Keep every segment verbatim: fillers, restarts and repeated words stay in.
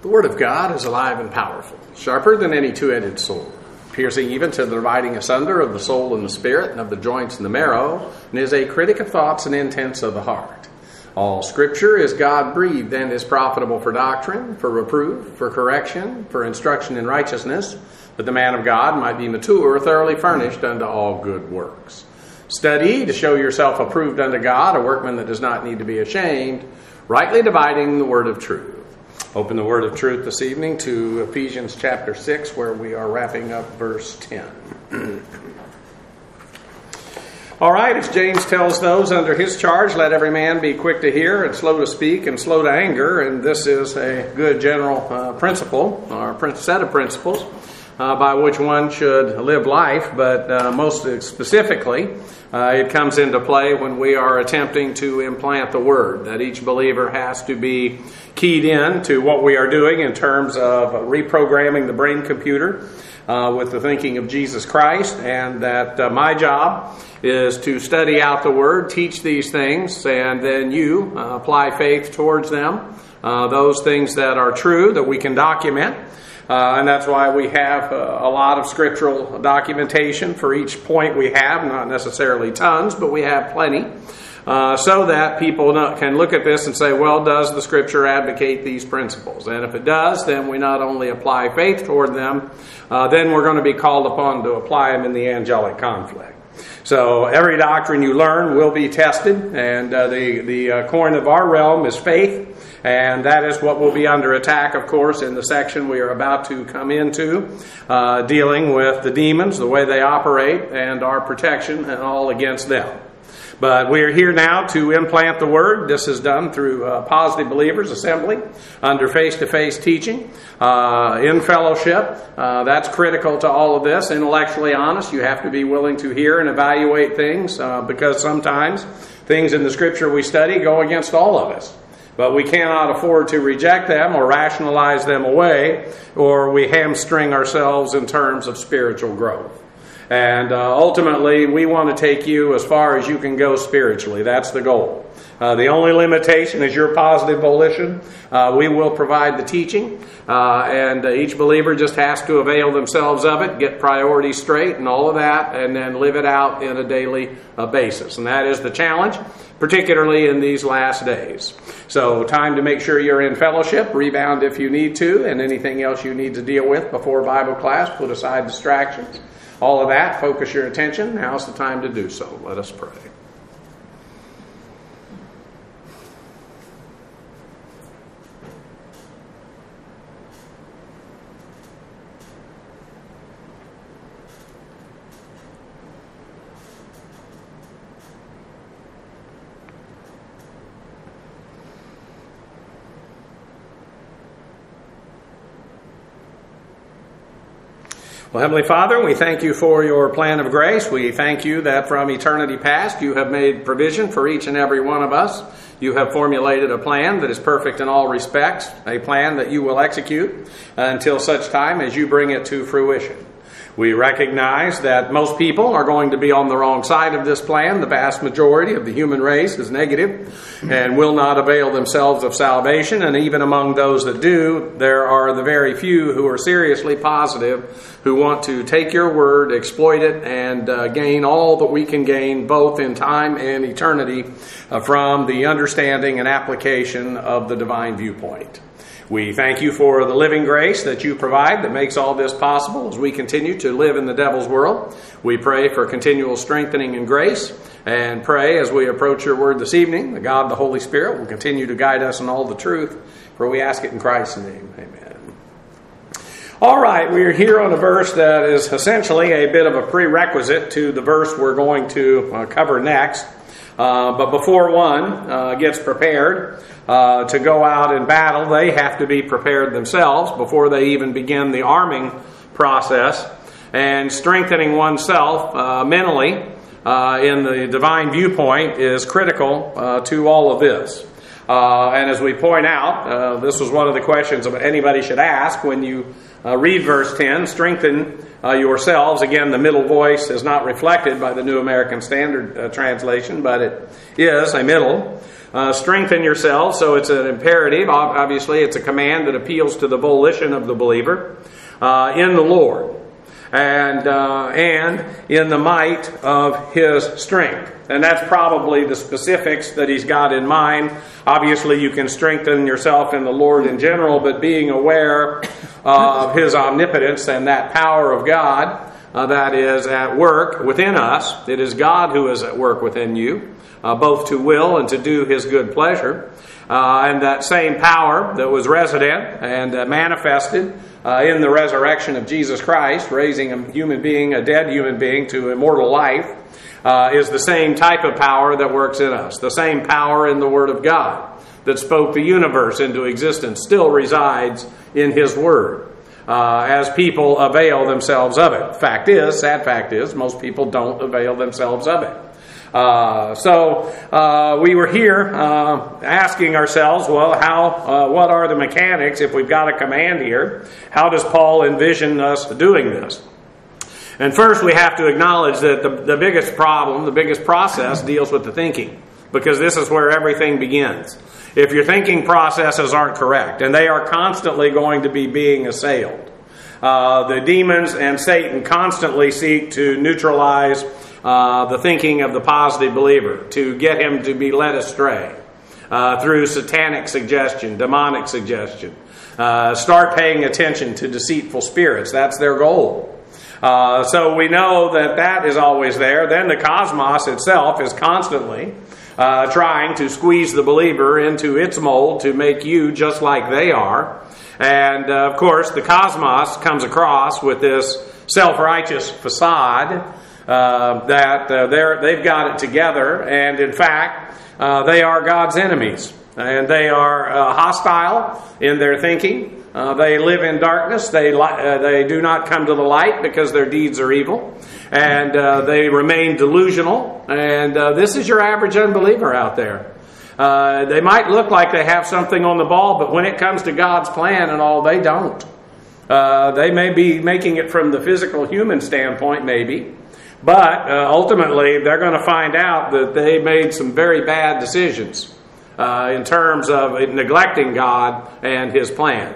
The Word of God is alive and powerful, sharper than any two-edged sword, piercing even to the dividing asunder of the soul and the spirit, and of the joints and the marrow, and is a critic of thoughts and intents of the heart. All Scripture is God-breathed and is profitable for doctrine, for reproof, for correction, for instruction in righteousness, that the man of God might be mature, thoroughly furnished unto all good works. Study to show yourself approved unto God, a workman that does not need to be ashamed, rightly dividing the word of truth. Open the word of truth this evening to Ephesians chapter six, where we are wrapping up verse ten. All right, as James tells those under his charge, let every man be quick to hear and slow to speak and slow to anger. And this is a good general uh, principle, or set of principles, uh, by which one should live life. But uh, most specifically, uh, it comes into play when we are attempting to implant the word, that each believer has to be keyed in to what we are doing in terms of reprogramming the brain computer uh, with the thinking of Jesus Christ, and that uh, my job is to study out the Word, teach these things, and then you uh, apply faith towards them, uh, those things that are true that we can document. Uh, and that's why we have uh, a lot of scriptural documentation for each point we have, not necessarily tons, but we have plenty. Uh, so that people can look at this and say, well, does the Scripture advocate these principles? And if it does, then we not only apply faith toward them, uh, then we're going to be called upon to apply them in the angelic conflict. So every doctrine you learn will be tested, and uh, the, the uh, coin of our realm is faith, and that is what will be under attack, of course, in the section we are about to come into, uh, dealing with the demons, the way they operate, and our protection, and all against them. But we are here now to implant the Word. This is done through uh, Positive Believers Assembly, under face-to-face teaching, uh, in fellowship. Uh, that's critical to all of this. Intellectually honest, you have to be willing to hear and evaluate things, uh, because sometimes things in the Scripture we study go against all of us. But we cannot afford to reject them or rationalize them away, or we hamstring ourselves in terms of spiritual growth. And uh, ultimately, we want to take you as far as you can go spiritually. That's the goal. Uh, the only limitation is your positive volition. Uh, we will provide the teaching, uh, and uh, each believer just has to avail themselves of it, get priorities straight and all of that, and then live it out in a daily uh, basis. And that is the challenge, particularly in these last days. So time to make sure you're in fellowship, rebound if you need to, and anything else you need to deal with before Bible class, put aside distractions. All of that, focus your attention. Now's the time to do so. Let us pray. Well, Heavenly Father, we thank you for your plan of grace. We thank you that from eternity past you have made provision for each and every one of us. You have formulated a plan that is perfect in all respects, a plan that you will execute until such time as you bring it to fruition. We recognize that most people are going to be on the wrong side of this plan. The vast majority of the human race is negative and will not avail themselves of salvation. And even among those that do, there are the very few who are seriously positive, who want to take your word, exploit it, and uh, gain all that we can gain, both in time and eternity, uh, from the understanding and application of the divine viewpoint. We thank you for the living grace that you provide that makes all this possible as we continue to live in the devil's world. We pray for continual strengthening and grace, and pray as we approach your word this evening, that God, the Holy Spirit, will continue to guide us in all the truth, for we ask it in Christ's name. Amen. All right, we are here on a verse that is essentially a bit of a prerequisite to the verse we're going to uh, cover next. Uh, but before one uh, gets prepared uh, to go out in battle, they have to be prepared themselves before they even begin the arming process. And strengthening oneself uh, mentally uh, in the divine viewpoint is critical uh, to all of this. Uh, and as we point out, uh, this was one of the questions that anybody should ask when you uh, read verse ten, strengthen uh, yourselves. Again, the middle voice is not reflected by the New American Standard uh, Translation, but it is a middle. Uh, strengthen yourselves, so it's an imperative. Obviously, it's a command that appeals to the volition of the believer uh, in the Lord and uh, and in the might of His strength. And that's probably the specifics that He's got in mind. Obviously, you can strengthen yourself in the Lord in general, but being aware of His omnipotence and that power of God uh, that is at work within us. It is God who is at work within you. Uh, both to will and to do His good pleasure. Uh, and that same power that was resident and uh, manifested uh, in the resurrection of Jesus Christ, raising a human being, a dead human being, to immortal life, uh, is the same type of power that works in us. The same power in the Word of God that spoke the universe into existence still resides in His Word. Uh, as people avail themselves of it. Fact is, sad fact is, most people don't avail themselves of it. Uh, so uh, we were here uh, asking ourselves, well, how? Uh, what are the mechanics if we've got a command here? How does Paul envision us doing this? And first we have to acknowledge that the, the biggest problem, the biggest process deals with the thinking, because this is where everything begins. If your thinking processes aren't correct, and they are constantly going to be being assailed, uh, the demons and Satan constantly seek to neutralize Uh, the thinking of the positive believer, to get him to be led astray uh, through satanic suggestion, demonic suggestion. Uh, start paying attention to deceitful spirits. That's their goal. Uh, so we know that that is always there. Then the cosmos itself is constantly uh, trying to squeeze the believer into its mold to make you just like they are. And uh, of course, the cosmos comes across with this self-righteous facade Uh, that uh, they're, they've got it together, and in fact, uh, they are God's enemies, and they are uh, hostile in their thinking. Uh, they live in darkness. They li- uh, they do not come to the light because their deeds are evil, and uh, they remain delusional. And uh, this is your average unbeliever out there. Uh, they might look like they have something on the ball, but when it comes to God's plan and all, they don't. Uh, they may be making it from the physical human standpoint, maybe. But uh, ultimately, they're going to find out that they made some very bad decisions uh, in terms of neglecting God and His plan.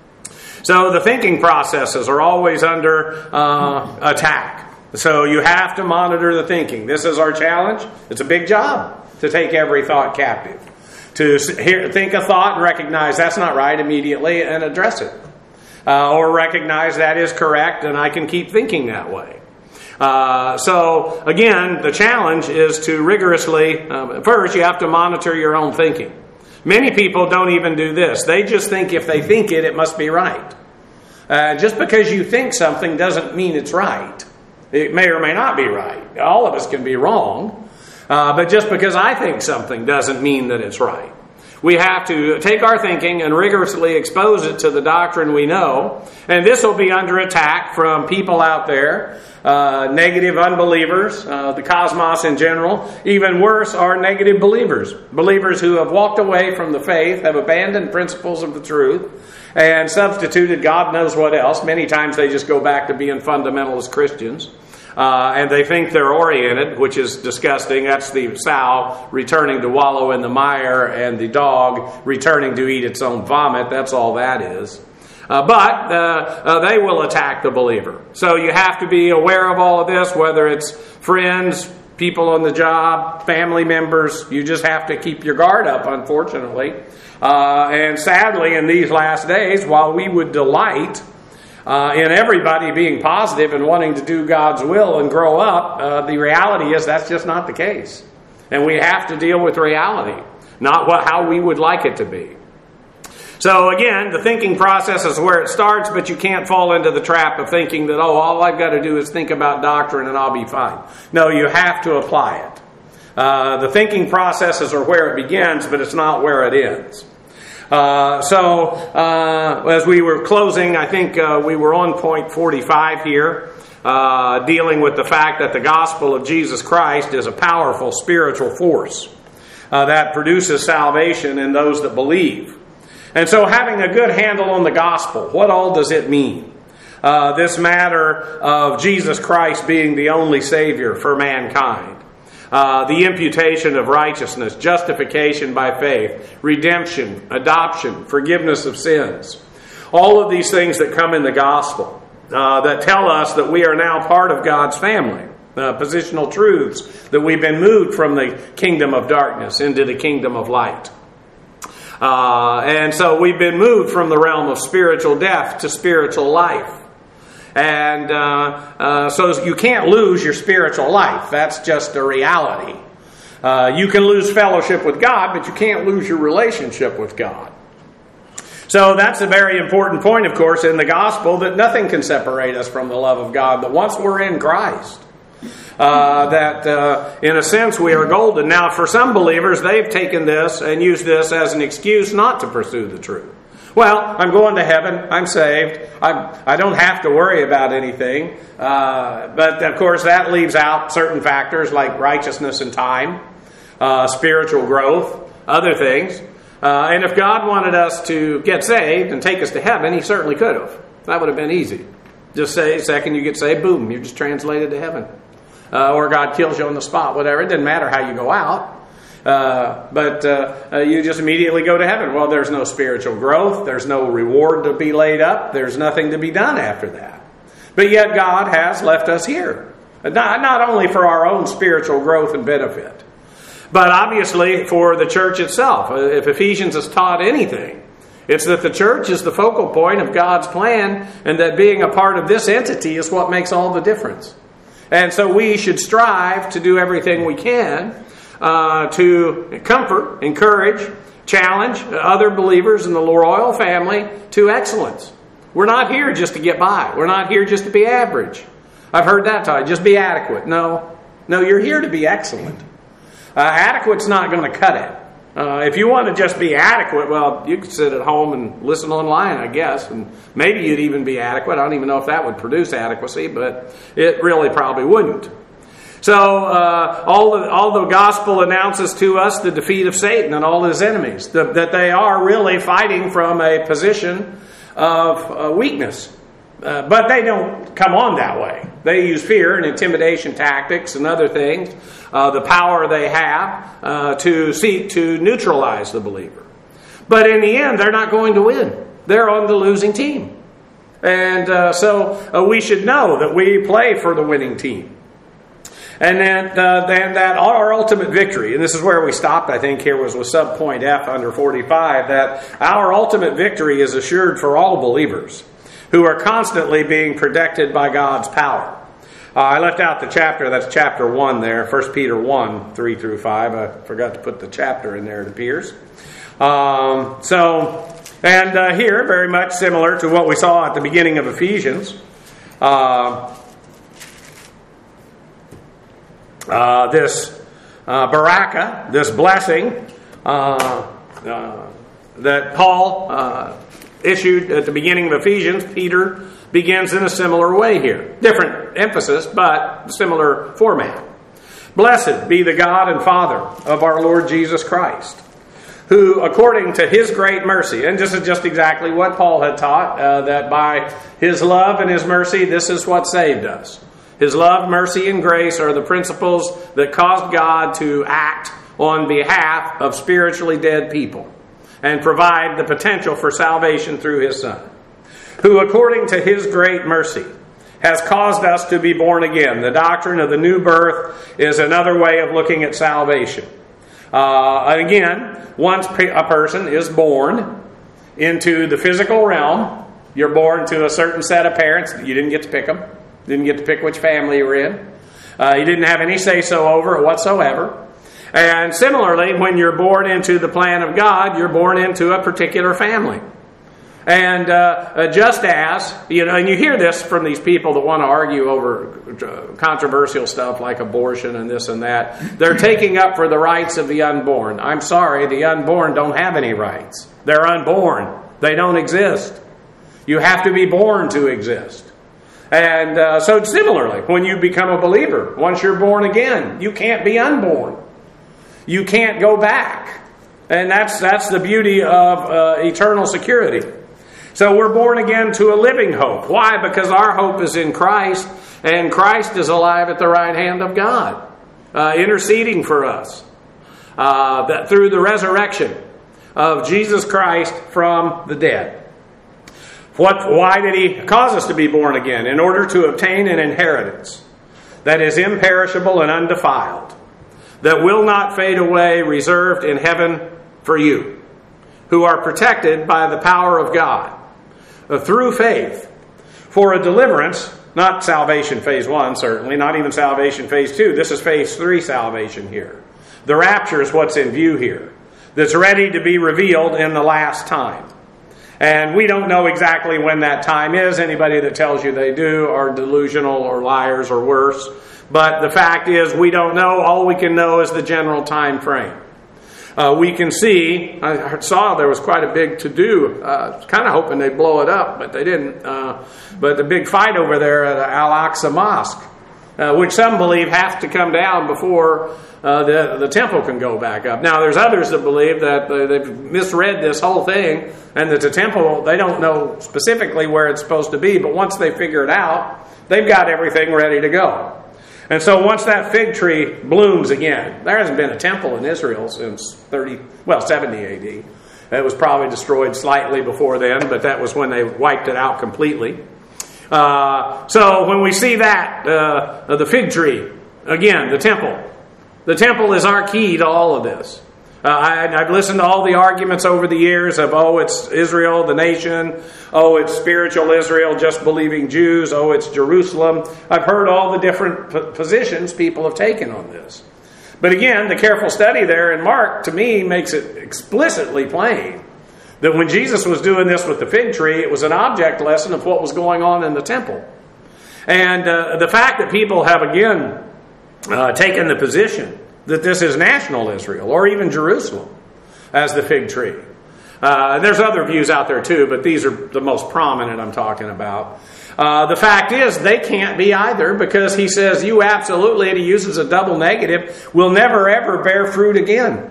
So the thinking processes are always under uh, attack. So you have to monitor the thinking. This is our challenge. It's a big job to take every thought captive. To hear, think a thought and recognize that's not right immediately and address it. Uh, or recognize that is correct and I can keep thinking that way. Uh, so, again, the challenge is to rigorously, uh, first you have to monitor your own thinking. Many people don't even do this. They just think if they think it, it must be right. Uh, just because you think something doesn't mean it's right. It may or may not be right. All of us can be wrong. Uh, but just because I think something doesn't mean that it's right. We have to take our thinking and rigorously expose it to the doctrine we know. And this will be under attack from people out there, uh, negative unbelievers, uh, the cosmos in general. Even worse are negative believers. Believers who have walked away from the faith, have abandoned principles of the truth, and substituted God knows what else. Many times they just go back to being fundamentalist Christians. Uh, and they think they're oriented, which is disgusting. That's the sow returning to wallow in the mire and the dog returning to eat its own vomit. That's all that is. Uh, but uh, uh, they will attack the believer. So you have to be aware of all of this, whether it's friends, people on the job, family members. You just have to keep your guard up, unfortunately. Uh, and sadly, in these last days, while we would delight Uh, in everybody being positive and wanting to do God's will and grow up, uh, the reality is that's just not the case. And we have to deal with reality, not what, how we would like it to be. So again, the thinking process is where it starts, but you can't fall into the trap of thinking that, oh, all I've got to do is think about doctrine and I'll be fine. No, you have to apply it. Uh, the thinking processes are where it begins, but it's not where it ends. Uh, so, uh, as we were closing, I think uh, we were on point forty-five here, uh, dealing with the fact that the gospel of Jesus Christ is a powerful spiritual force. uh, that produces salvation in those that believe. And so having a good handle on the gospel, what all does it mean? Uh, this matter of Jesus Christ being the only Savior for mankind. Uh, the imputation of righteousness, justification by faith, redemption, adoption, forgiveness of sins. All of these things that come in the gospel uh, that tell us that we are now part of God's family. Uh, positional truths, that we've been moved from the kingdom of darkness into the kingdom of light. Uh, and so we've been moved from the realm of spiritual death to spiritual life. And uh, uh, so you can't lose your spiritual life. That's just a reality. Uh, you can lose fellowship with God, but you can't lose your relationship with God. So that's a very important point, of course, in the gospel, that nothing can separate us from the love of God, that once we're in Christ, uh, that uh, in a sense we are golden. Now, for some believers, they've taken this and used this as an excuse not to pursue the truth. Well, I'm going to heaven. I'm saved. I'm, I don't have to worry about anything. Uh, but, of course, that leaves out certain factors like righteousness and time, uh, spiritual growth, other things. Uh, and if God wanted us to get saved and take us to heaven, He certainly could have. That would have been easy. Just say, second you get saved, boom, you're just translated to heaven. Uh, or God kills you on the spot, whatever. It doesn't matter how you go out. Uh, but uh, uh, you just immediately go to heaven. Well, there's no spiritual growth. There's no reward to be laid up. There's nothing to be done after that. But yet God has left us here. Not, not only for our own spiritual growth and benefit, but obviously for the church itself. If Ephesians has taught anything, it's that the church is the focal point of God's plan, and that being a part of this entity is what makes all the difference. And so we should strive to do everything we can Uh, to comfort, encourage, challenge other believers in the royal family to excellence. We're not here just to get by. We're not here just to be average. I've heard that taught. Just be adequate. No. No, you're here to be excellent. Uh, adequate's not going to cut it. Uh, if you want to just be adequate, well, you could sit at home and listen online, I guess, and maybe you'd even be adequate. I don't even know if that would produce adequacy, but it really probably wouldn't. So, uh, all the, all the gospel announces to us the defeat of Satan and all his enemies, the, that they are really fighting from a position of uh, weakness. Uh, but they don't come on that way. They use fear and intimidation tactics and other things, uh, the power they have uh, to seek to neutralize the believer. But in the end, they're not going to win. They're on the losing team. And uh, so uh, we should know that we play for the winning team. And then, uh, then that our ultimate victory, and this is where we stopped, I think, here was with subpoint F under forty-five, that our ultimate victory is assured for all believers who are constantly being protected by God's power. Uh, I left out the chapter, that's chapter one there, First Peter one, three through five. I forgot to put the chapter in there, it appears. Um, so, and uh, here, very much similar to what we saw at the beginning of Ephesians, uh, Uh, this uh, baraka, this blessing uh, uh, that Paul uh, issued at the beginning of Ephesians, Peter begins in a similar way here. Different emphasis, but similar format. Blessed be the God and Father of our Lord Jesus Christ, who, according to His great mercy, and this is just exactly what Paul had taught, uh, that by His love and His mercy, this is what saved us. His love, mercy, and grace are the principles that caused God to act on behalf of spiritually dead people and provide the potential for salvation through His Son, who, according to His great mercy, has caused us to be born again. The doctrine of the new birth is another way of looking at salvation. Uh, and again, once a person is born into the physical realm, you're born to a certain set of parents. You didn't get to pick them. Didn't get to pick which family you were in. Uh, you didn't have any say-so over it whatsoever. And similarly, when you're born into the plan of God, you're born into a particular family. And uh, just as, you know, and you hear this from these people that want to argue over controversial stuff like abortion and this and that. They're taking up for the rights of the unborn. I'm sorry, the unborn don't have any rights. They're unborn. They don't exist. You have to be born to exist. And uh, so similarly, when you become a believer, once you're born again, you can't be unborn. You can't go back. And that's, that's the beauty of uh, eternal security. So we're born again to a living hope. Why? Because our hope is in Christ, and Christ is alive at the right hand of God, uh, interceding for us uh, that through the resurrection of Jesus Christ from the dead. What, why did He cause us to be born again? In order to obtain an inheritance that is imperishable and undefiled, that will not fade away, reserved in heaven for you, who are protected by the power of God, uh, through faith, for a deliverance, not salvation phase one, certainly, not even salvation phase two. This is phase three salvation here. The rapture is what's in view here, that's ready to be revealed in the last time. And we don't know exactly when that time is. Anybody that tells you they do are delusional or liars or worse. But the fact is, we don't know. All we can know is the general time frame. Uh, we can see, I saw there was quite a big to-do. Uh, kind of hoping they'd blow it up, but they didn't. Uh, but the big fight over there at Al-Aqsa Mosque, uh, which some believe have to come down before uh, the, the temple can go back up. Now, there's others that believe that uh, they've misread this whole thing, and that the temple, they don't know specifically where it's supposed to be, but once they figure it out, they've got everything ready to go. And so once that fig tree blooms again, there hasn't been a temple in Israel since thirty, well, seventy A D. It was probably destroyed slightly before then, but that was when they wiped it out completely. Uh, so when we see that, uh, the fig tree, again, the temple. The temple is our key to all of this. Uh, I, I've listened to all the arguments over the years of, oh, it's Israel, the nation. Oh, it's spiritual Israel, just believing Jews. Oh, it's Jerusalem. I've heard all the different p- positions people have taken on this. But again, the careful study there in Mark, to me, makes it explicitly plain that when Jesus was doing this with the fig tree, it was an object lesson of what was going on in the temple. And uh, the fact that people have, again, uh, taken the position that this is national Israel, or even Jerusalem, as the fig tree. Uh, and there's other views out there too, but these are the most prominent I'm talking about. Uh, the fact is, they can't be either, because he says, you absolutely, and he uses a double negative, will never ever bear fruit again.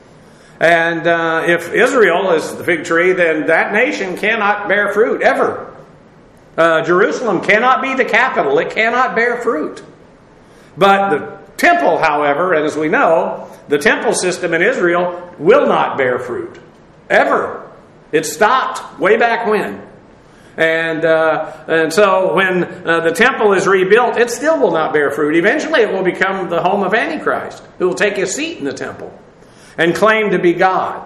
And uh, if Israel is the fig tree, then that nation cannot bear fruit, ever. Uh, Jerusalem cannot be the capital. It cannot bear fruit. But the temple, however, and as we know, the temple system in Israel will not bear fruit. Ever. It stopped way back when. And uh, and so when uh, the temple is rebuilt, it still will not bear fruit. Eventually it will become the home of Antichrist, who will take his seat in the temple and claim to be God.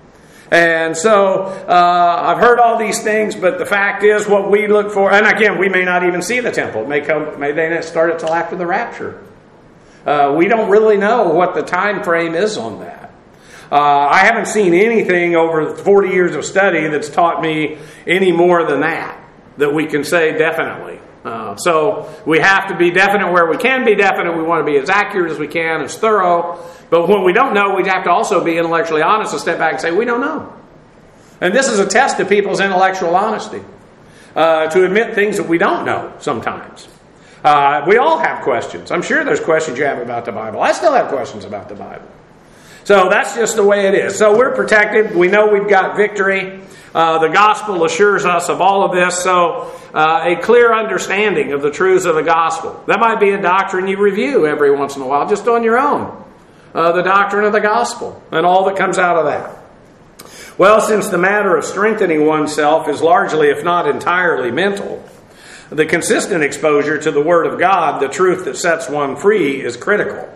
And so uh, I've heard all these things, but the fact is what we look for, and again, we may not even see the temple. It may come, may they not start it till after the rapture. Uh, we don't really know what the time frame is on that. Uh, I haven't seen anything over forty years of study that's taught me any more than that, that we can say definitely. Uh, so we have to be definite where we can be definite. We want to be as accurate as we can, as thorough. But when we don't know, we have to also be intellectually honest and step back and say, we don't know. And this is a test of people's intellectual honesty, uh, to admit things that we don't know sometimes. Uh, we all have questions. I'm sure there's questions you have about the Bible. I still have questions about the Bible. So that's just the way it is. So we're protected. We know we've got victory. Uh, the gospel assures us of all of this. So uh, a clear understanding of the truths of the gospel. That might be a doctrine you review every once in a while, just on your own. Uh, the doctrine of the gospel and all that comes out of that. Well, since the matter of strengthening oneself is largely, if not entirely, mental, the consistent exposure to the Word of God, the truth that sets one free, is critical.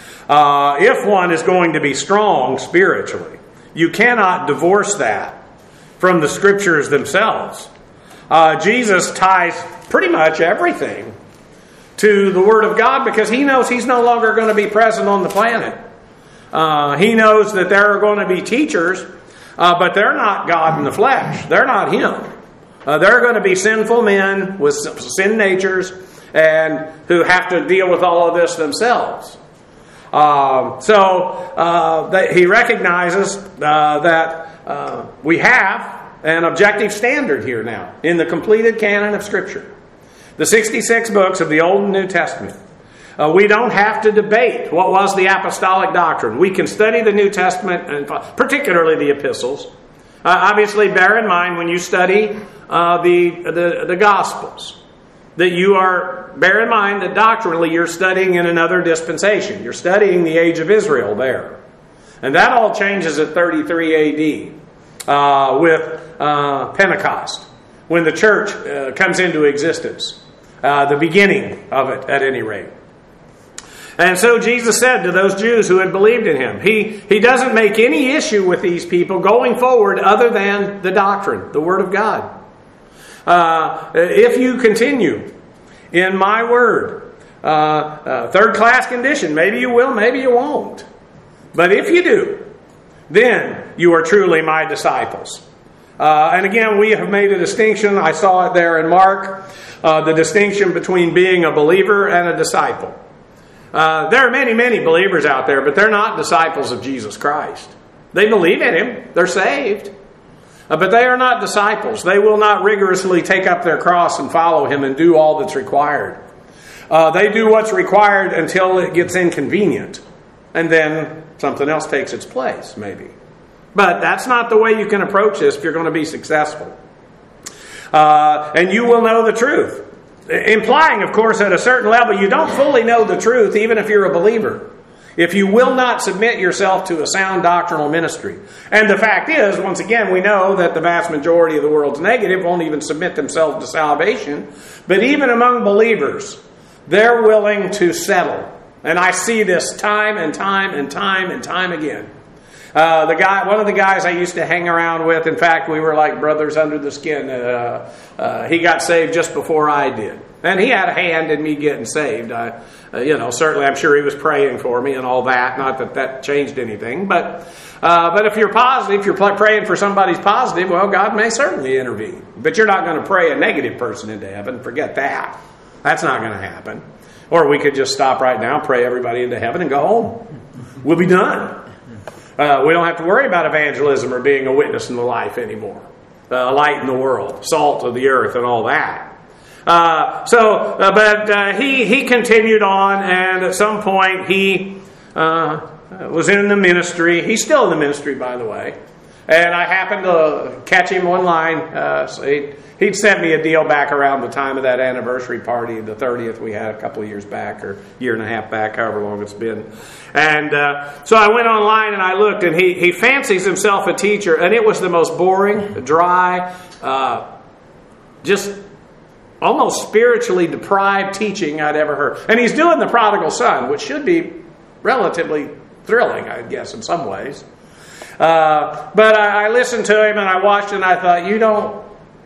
Uh, if one is going to be strong spiritually, you cannot divorce that from the Scriptures themselves. Uh, Jesus ties pretty much everything to the Word of God because He knows He's no longer going to be present on the planet. Uh, he knows that there are going to be teachers, uh, but they're not God in the flesh. They're not Him. Uh, they're going to be sinful men with sin natures and who have to deal with all of this themselves. Uh, so uh, that he recognizes uh, that uh, we have an objective standard here now in the completed canon of Scripture. The sixty-six books of the Old and New Testament Uh, we don't have to debate what was the apostolic doctrine. We can study the New Testament, and particularly the epistles. Uh, obviously, bear in mind when you study uh, the, the the Gospels that you are, bear in mind that doctrinally you're studying in another dispensation. You're studying the age of Israel there. And that all changes at thirty-three A D uh, with uh, Pentecost, when the church uh, comes into existence. Uh, the beginning of it, at any rate. And so Jesus said to those Jews who had believed in him, he, he doesn't make any issue with these people going forward other than the doctrine, the Word of God. Uh, if you continue in my Word, uh, uh, third class condition, maybe you will, maybe you won't. But if you do, then you are truly my disciples. Uh, and again, we have made a distinction. I saw it there in Mark, uh, the distinction between being a believer and a disciple. Uh, there are many, many believers out there, but they're not disciples of Jesus Christ. They believe in him. They're saved. Uh, but they are not disciples. They will not rigorously take up their cross and follow him and do all that's required. Uh, they do what's required until it gets inconvenient. And then something else takes its place, maybe. But that's not the way you can approach this if you're going to be successful. Uh, and you will know the truth. Implying, of course, at a certain level, you don't fully know the truth, even if you're a believer, if you will not submit yourself to a sound doctrinal ministry. And the fact is, once again, we know that the vast majority of the world's negative won't even submit themselves to salvation. But even among believers, they're willing to settle. And I see this time and time and time and time again. Uh, the guy, one of the guys I used to hang around with, in fact, we were like brothers under the skin. Uh, uh, he got saved just before I did. And he had a hand in me getting saved. I, uh, you know, certainly I'm sure he was praying for me and all that. Not that that changed anything. But uh, but if you're positive, if you're praying for somebody's positive, well, God may certainly intervene. But you're not going to pray a negative person into heaven. Forget that. That's not going to happen. Or we could just stop right now, pray everybody into heaven, and go home. We'll be done. Uh, we don't have to worry about evangelism or being a witness in the life anymore. Uh, light in the world, salt of the earth, and all that. Uh, so, uh, but uh, he he continued on, and at some point he uh, was in the ministry. He's still in the ministry, by the way. And I happened to catch him one line. Uh, so he, he'd sent me a deal back around the time of that anniversary party, the thirtieth we had a couple of years back, or year and a half back, however long it's been. And uh, so I went online and I looked, and he, he fancies himself a teacher, and it was the most boring, dry, uh, just almost spiritually deprived teaching I'd ever heard. And he's doing the prodigal son, which should be relatively thrilling, I guess, in some ways. Uh, but I, I listened to him and I watched and I thought, you don't,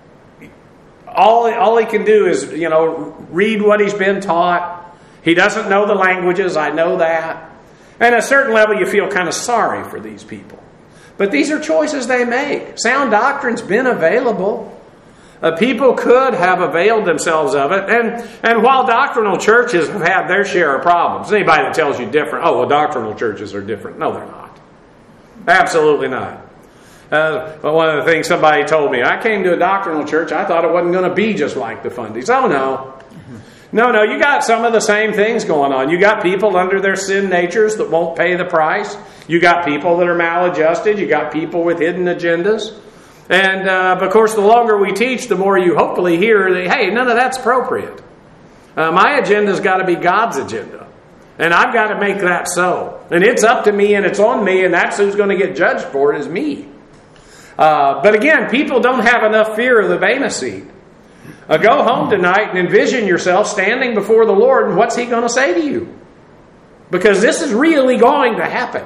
all, all he can do is, you know, read what he's been taught. He doesn't know the languages, I know that. And at a certain level you feel kind of sorry for these people. But these are choices they make. Sound doctrine's been available. Uh, people could have availed themselves of it. And, and while doctrinal churches have had their share of problems, anybody that tells you different, oh, well, doctrinal churches are different. No, they're not. Absolutely not. Uh, well, one of the things somebody told me, I came to a doctrinal church, I thought it wasn't going to be just like the Fundies. Oh, no. No, no, you got some of the same things going on. You got people under their sin natures that won't pay the price. You got people that are maladjusted. You got people with hidden agendas. And, uh, of course, the longer we teach, the more you hopefully hear that, hey, none of that's appropriate. Uh, my agenda's got to be God's agenda. And I've got to make that so. And it's up to me and it's on me, and that's who's going to get judged for it is me. Uh, but again, people don't have enough fear of the Bema seat. Uh, go home tonight and envision yourself standing before the Lord, and what's He going to say to you? Because this is really going to happen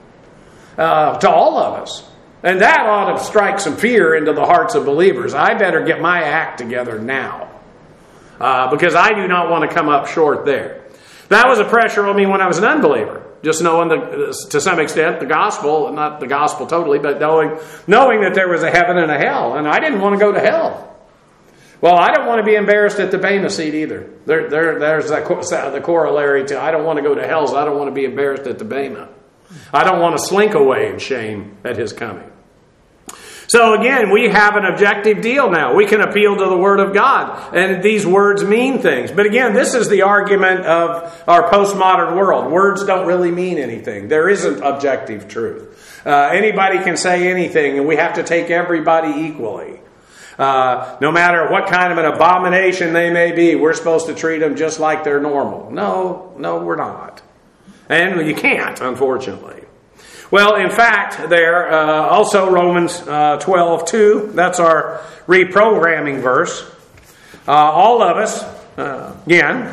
uh, to all of us. And that ought to strike some fear into the hearts of believers. I better get my act together now. Uh, because I do not want to come up short there. That was a pressure on me when I was an unbeliever. Just knowing, the, to some extent, the gospel, not the gospel totally, but knowing knowing that there was a heaven and a hell. And I didn't want to go to hell. Well, I don't want to be embarrassed at the Bema seat either. There, there, there's that, the corollary to I don't want to go to hell, so I don't want to be embarrassed at the Bema. I don't want to slink away in shame at His coming. So again, we have an objective deal now. We can appeal to the Word of God, and these words mean things. But again, this is the argument of our postmodern world. Words don't really mean anything. There isn't objective truth. Uh, anybody can say anything, and we have to take everybody equally. Uh, no matter what kind of an abomination they may be, we're supposed to treat them just like they're normal. No, no, we're not. And you can't, unfortunately. Well, in fact, there, uh, also Romans uh, twelve two, that's our reprogramming verse. Uh, all of us, uh, again,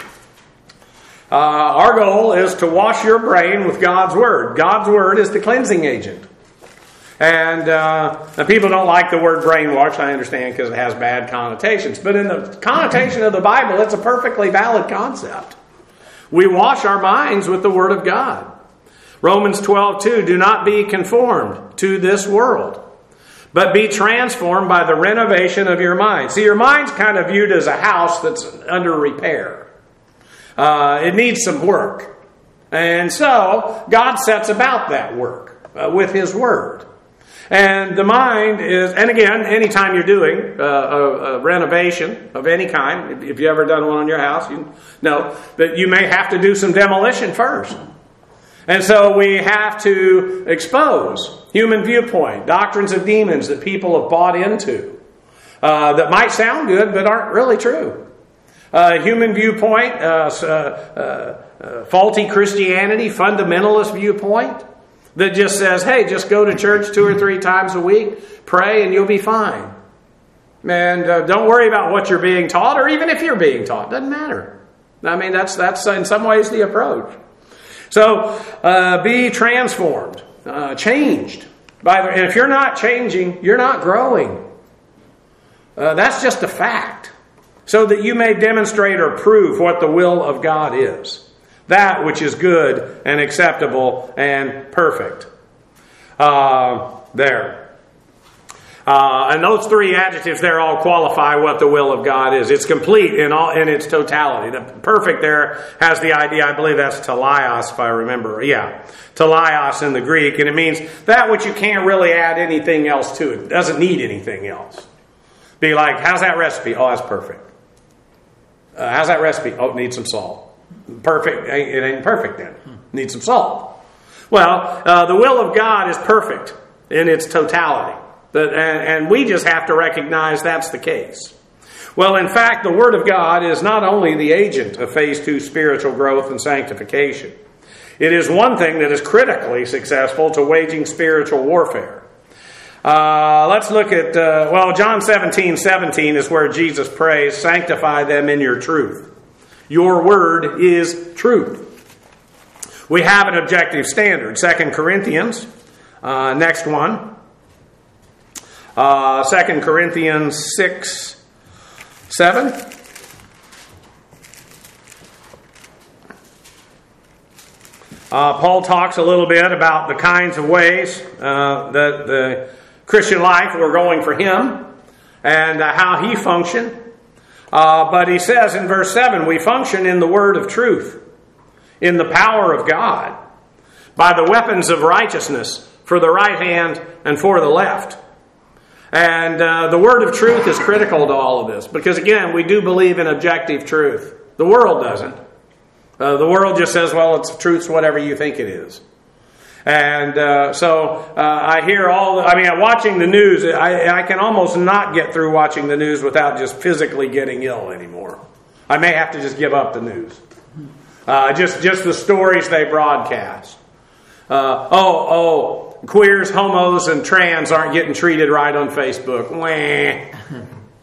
uh, our goal is to wash your brain with God's Word. God's Word is the cleansing agent. And uh, people don't like the word brainwashed, I understand, because it has bad connotations. But in the connotation of the Bible, it's a perfectly valid concept. We wash our minds with the Word of God. Romans twelve two, do not be conformed to this world, but be transformed by the renovation of your mind. See, your mind's kind of viewed as a house that's under repair. Uh, it needs some work. And so, God sets about that work uh, with His Word. And the mind is, and again, anytime you're doing uh, a, a renovation of any kind, if you've ever done one on your house, you know that you may have to do some demolition first. And so we have to expose human viewpoint, doctrines of demons that people have bought into, uh, that might sound good but aren't really true. Uh, human viewpoint, uh, uh, uh, uh, faulty Christianity, fundamentalist viewpoint, that just says, hey, just go to church two or three times a week, pray, and you'll be fine. And uh, don't worry about what you're being taught, or even if you're being taught. Doesn't matter. I mean, that's that's in some ways the approach. So, uh, be transformed, uh, changed. By the, and if you're not changing, you're not growing. Uh, that's just a fact. So that you may demonstrate or prove what the will of God is. That which is good and acceptable and perfect. Uh, there. Uh, and those three adjectives there all qualify what the will of God is. It's complete in all in its totality. The perfect there has the idea, I believe that's teleios, if I remember. Yeah, teleios in the Greek. And it means that which you can't really add anything else to it. It doesn't need anything else. Be like, how's that recipe? Oh, that's perfect. Uh, how's that recipe? Oh, it needs some salt. Perfect. It ain't perfect then. Needs some salt. Well, uh, the will of God is perfect in its totality. But, and, and we just have to recognize that's the case. Well, in fact, the Word of God is not only the agent of phase two spiritual growth and sanctification. It is one thing that is critically successful to waging spiritual warfare. Uh, let's look at, uh, well, John seventeen seventeen is where Jesus prays, sanctify them in your truth. Your word is truth. We have an objective standard. Second Corinthians, uh, next one. Uh, Second Corinthians six, seven. Uh, Paul talks a little bit about the kinds of ways uh, that the Christian life were going for him and uh, how he functioned. Uh, but he says in verse seven, we function in the word of truth, in the power of God, by the weapons of righteousness for the right hand and for the left. And uh, the word of truth is critical to all of this, because again, we do believe in objective truth. The world doesn't. Uh, the world just says, well, it's truth's whatever you think it is. And uh, so uh, I hear all, the, I mean, watching the news, I, I can almost not get through watching the news without just physically getting ill anymore. I may have to just give up the news. Uh, just, just the stories they broadcast. Uh, oh, oh, queers, homos, and trans aren't getting treated right on Facebook. Wah.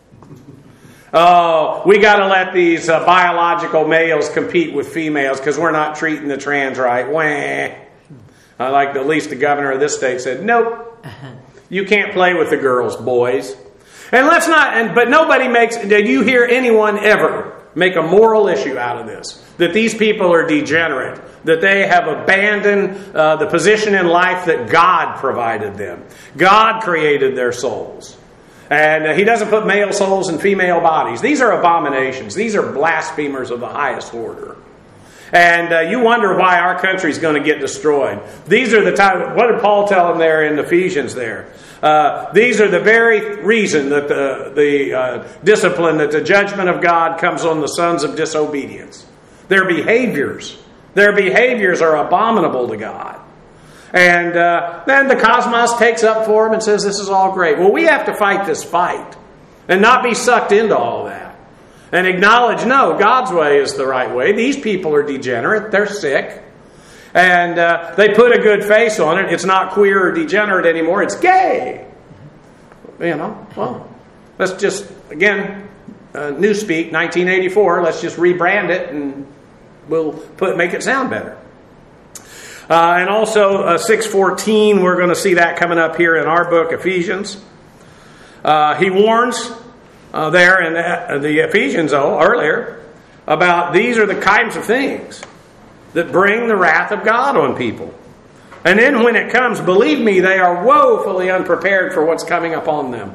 Oh, we got to let these uh, biological males compete with females because we're not treating the trans right. Wah. I like the, at least the governor of this state said, nope, you can't play with the girls, boys. And let's not, and but nobody makes, did you hear anyone ever make a moral issue out of this? That these people are degenerate, that they have abandoned uh, the position in life that God provided them. God created their souls. And uh, He doesn't put male souls in female bodies. These are abominations. These are blasphemers of the highest order. And uh, you wonder why our country's going to get destroyed. These are the time. What did Paul tell them there in Ephesians there? Uh, these are the very reason that the, the uh, discipline, that the judgment of God comes on the sons of disobedience. Their behaviors. Their behaviors are abominable to God. And uh, then the cosmos takes up for them and says, this is all great. Well, we have to fight this fight and not be sucked into all that. And acknowledge, no, God's way is the right way. These people are degenerate. They're sick. And uh, they put a good face on it. It's not queer or degenerate anymore. It's gay. You know, well, let's just, again, uh, Newspeak, nineteen eighty-four, let's just rebrand it and we'll put make it sound better. Uh, and also uh, six fourteen, we're going to see that coming up here in our book, Ephesians. Uh, he warns uh, there in the, the Ephesians, oh, earlier, about these are the kinds of things that bring the wrath of God on people. And then when it comes, believe me, they are woefully unprepared for what's coming upon them.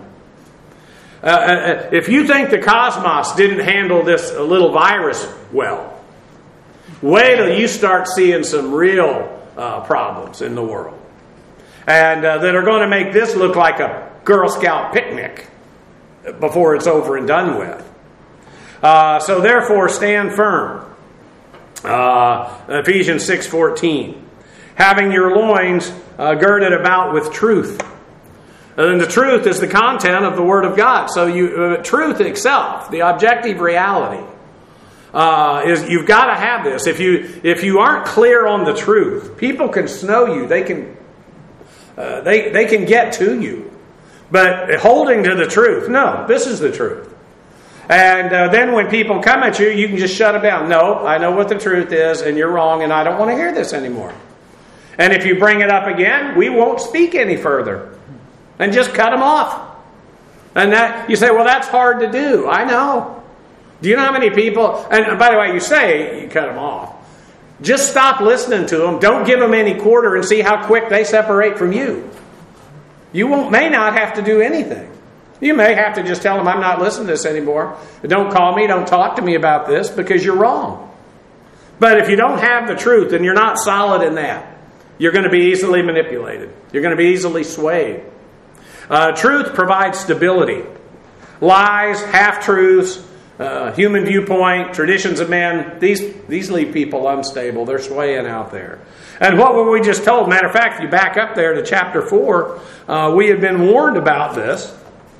Uh, if you think the cosmos didn't handle this little virus well, wait till you start seeing some real uh, problems in the world. And uh, that are going to make this look like a Girl Scout picnic before it's over and done with. Uh, so therefore, stand firm. Uh, Ephesians six fourteen. Having your loins uh, girded about with truth. And the truth is the content of the Word of God. So you, uh, truth itself, the objective reality, uh, is you've got to have this. If you if you aren't clear on the truth, people can snow you. They can uh, they they can get to you. But holding to the truth, no, this is the truth. And uh, then when people come at you, you can just shut them down. No, I know what the truth is, and you're wrong, and I don't want to hear this anymore. And if you bring it up again, we won't speak any further. And just cut them off. And that you say, well, that's hard to do. I know. Do you know how many people, and by the way, you say you cut them off. Just stop listening to them. Don't give them any quarter and see how quick they separate from you. You won't, may not have to do anything. You may have to just tell them, I'm not listening to this anymore. Don't call me, don't talk to me about this because you're wrong. But if you don't have the truth and you're not solid in that, you're going to be easily manipulated. You're going to be easily swayed. Uh, truth provides stability. Lies, half-truths, uh, human viewpoint, traditions of men, these, these leave people unstable. They're swaying out there. And what were we just told? Matter of fact, if you back up there to chapter four, uh, we had been warned about this.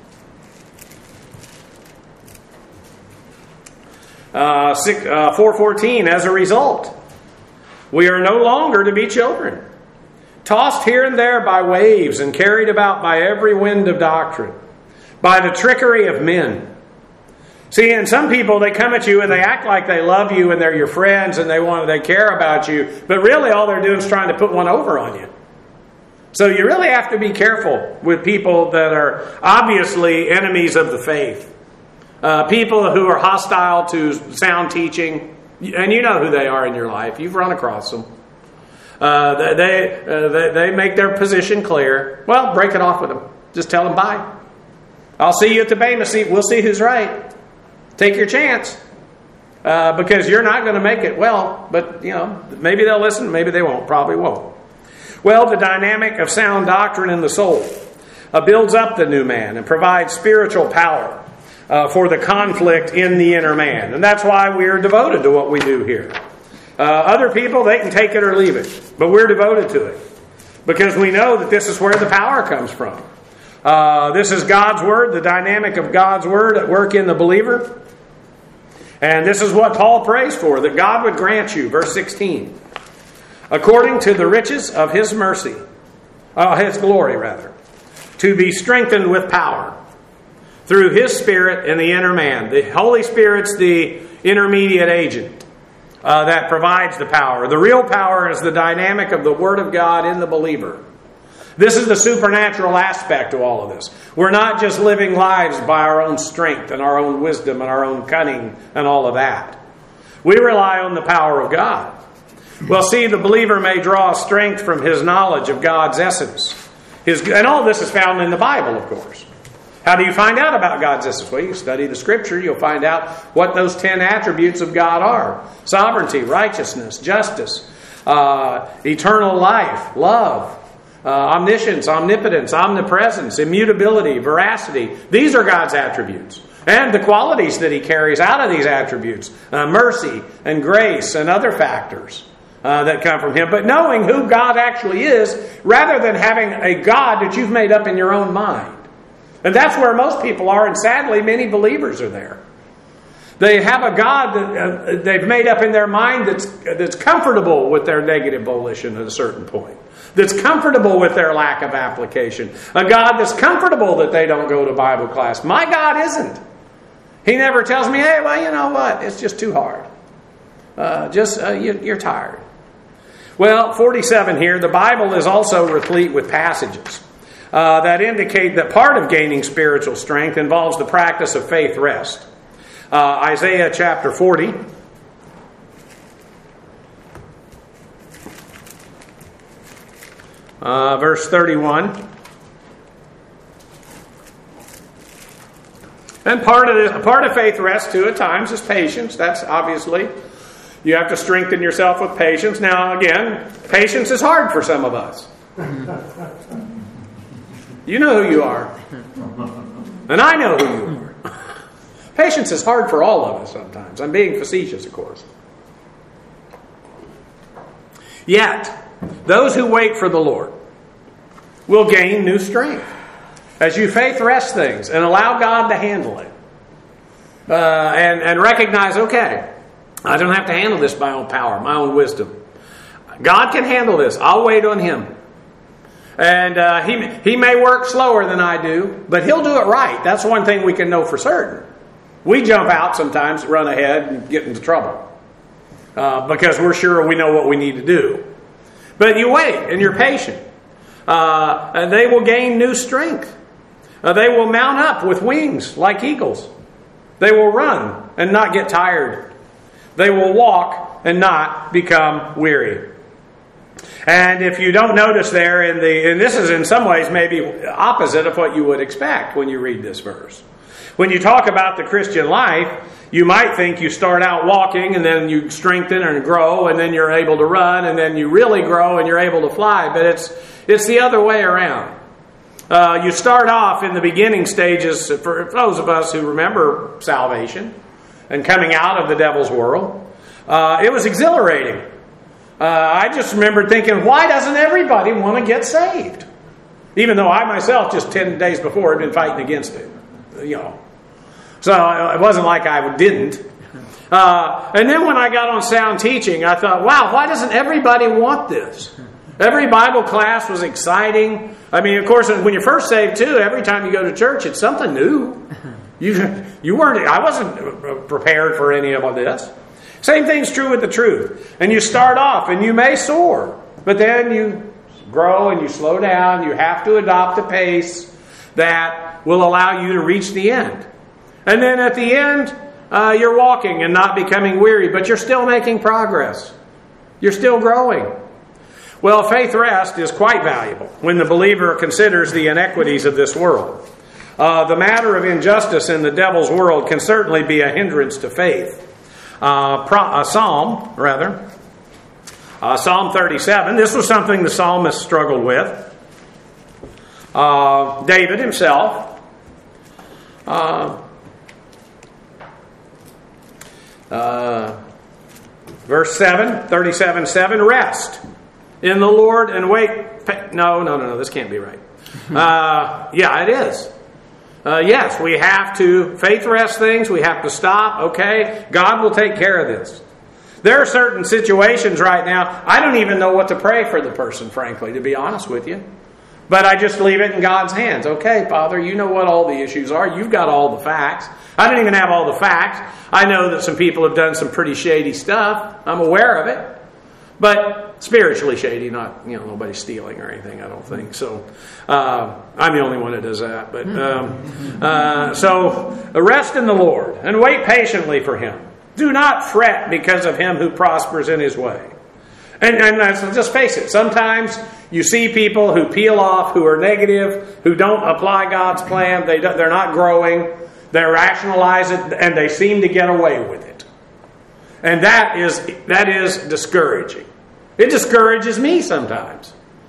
Uh, six, uh, four fourteen, as a result, we are no longer to be children, tossed here and there by waves and carried about by every wind of doctrine, by the trickery of men. See, and some people, they come at you and they act like they love you and they're your friends and they want, they care about you, but really all they're doing is trying to put one over on you. So you really have to be careful with people that are obviously enemies of the faith. Uh, people who are hostile to sound teaching, and you know who they are in your life. You've run across them. Uh, they, uh, they they make their position clear. Well, break it off with them. Just tell them bye. I'll see you at the Bema seat. We'll see who's right. Take your chance. Uh, because you're not going to make it well. But, you know, maybe they'll listen. Maybe they won't. Probably won't. Well, the dynamic of sound doctrine in the soul uh, builds up the new man and provides spiritual power. Uh, for the conflict in the inner man. And that's why we're devoted to what we do here. Uh, other people, they can take it or leave it. But we're devoted to it. Because we know that this is where the power comes from. Uh, this is God's Word, the dynamic of God's Word at work in the believer. And this is what Paul prays for, that God would grant you, verse sixteen, according to the riches of His mercy, uh, His glory rather, to be strengthened with power, through His Spirit in the inner man. The Holy Spirit's the intermediate agent uh, that provides the power. The real power is the dynamic of the Word of God in the believer. This is the supernatural aspect of all of this. We're not just living lives by our own strength and our own wisdom and our own cunning and all of that. We rely on the power of God. Well, see, the believer may draw strength from his knowledge of God's essence. His, and all this is found in the Bible, of course. How do you find out about God's essence? Well, you study the Scripture. You'll find out what those ten attributes of God are. Sovereignty, righteousness, justice, uh, eternal life, love, uh, omniscience, omnipotence, omnipresence, immutability, veracity. These are God's attributes. And the qualities that He carries out of these attributes, uh, mercy and grace and other factors uh, that come from Him. But knowing who God actually is, rather than having a God that you've made up in your own mind. And that's where most people are, and sadly many believers are there. They have a God that uh, they've made up in their mind that's, that's comfortable with their negative volition at a certain point. That's comfortable with their lack of application. A God that's comfortable that they don't go to Bible class. My God isn't. He never tells me, hey, well, you know what? It's just too hard. Uh, just, uh, you, you're tired. Well, forty-seven here, the Bible is also replete with passages uh, that indicate that part of gaining spiritual strength involves the practice of faith rest. Uh, Isaiah chapter forty. Uh, verse thirty-one. And part of the, part of faith rest too at times is patience. That's obviously, you have to strengthen yourself with patience. Now again, patience is hard for some of us. You know who you are. And I know who you are. Patience is hard for all of us sometimes. I'm being facetious, of course. Yet, those who wait for the Lord will gain new strength. As you faith rest things and allow God to handle it. Uh, and, and recognize, okay, I don't have to handle this by my own power, my own wisdom. God can handle this. I'll wait on Him. And uh, he, he may work slower than I do, but He'll do it right. That's one thing we can know for certain. We jump out sometimes, run ahead, and get into trouble. Uh, because we're sure we know what we need to do. But you wait, and you're patient. Uh, and they will gain new strength. Uh, they will mount up with wings like eagles. They will run and not get tired. They will walk and not become weary. And if you don't notice there, in the and this is in some ways maybe opposite of what you would expect when you read this verse. When you talk about the Christian life, you might think you start out walking and then you strengthen and grow and then you're able to run and then you really grow and you're able to fly. But it's it's the other way around. Uh, you start off in the beginning stages, for those of us who remember salvation and coming out of the devil's world. Uh, it was exhilarating. Uh, I just remembered thinking, why doesn't everybody want to get saved? Even though I myself just ten days before had been fighting against it. You know. So it wasn't like I didn't. Uh, and then when I got on sound teaching, I thought, wow, why doesn't everybody want this? Every Bible class was exciting. I mean, of course, when you're first saved too, every time you go to church, it's something new. You, you weren't, I wasn't prepared for any of this. Same thing's true with the truth. And you start off and you may soar, but then you grow and you slow down. You have to adopt a pace that will allow you to reach the end. And then at the end, uh, you're walking and not becoming weary, but you're still making progress. You're still growing. Well, faith rest is quite valuable when the believer considers the inequities of this world. Uh, the matter of injustice in the devil's world can certainly be a hindrance to faith. Uh, pro- a psalm, rather, uh, Psalm thirty-seven. This was something the psalmist struggled with. Uh, David himself. Uh, uh, verse seven, thirty-seven seven, rest in the Lord and wait. No, no, no, no, this can't be right. Uh, yeah, it is. Uh, yes, we have to faith rest things. We have to stop. Okay, God will take care of this. There are certain situations right now, I don't even know what to pray for the person, frankly, to be honest with you. But I just leave it in God's hands. Okay, Father, you know what all the issues are. You've got all the facts. I don't even have all the facts. I know that some people have done some pretty shady stuff. I'm aware of it. But spiritually shady, not, you know, nobody's stealing or anything, I don't think. So uh, I'm the only one that does that. But um, uh, so rest in the Lord and wait patiently for Him. Do not fret because of him who prospers in his way. And, and let's just face it, sometimes you see people who peel off, who are negative, who don't apply God's plan, they don't, they're not growing, they rationalize it, and they seem to get away with it. And that is that is discouraging. It discourages me sometimes.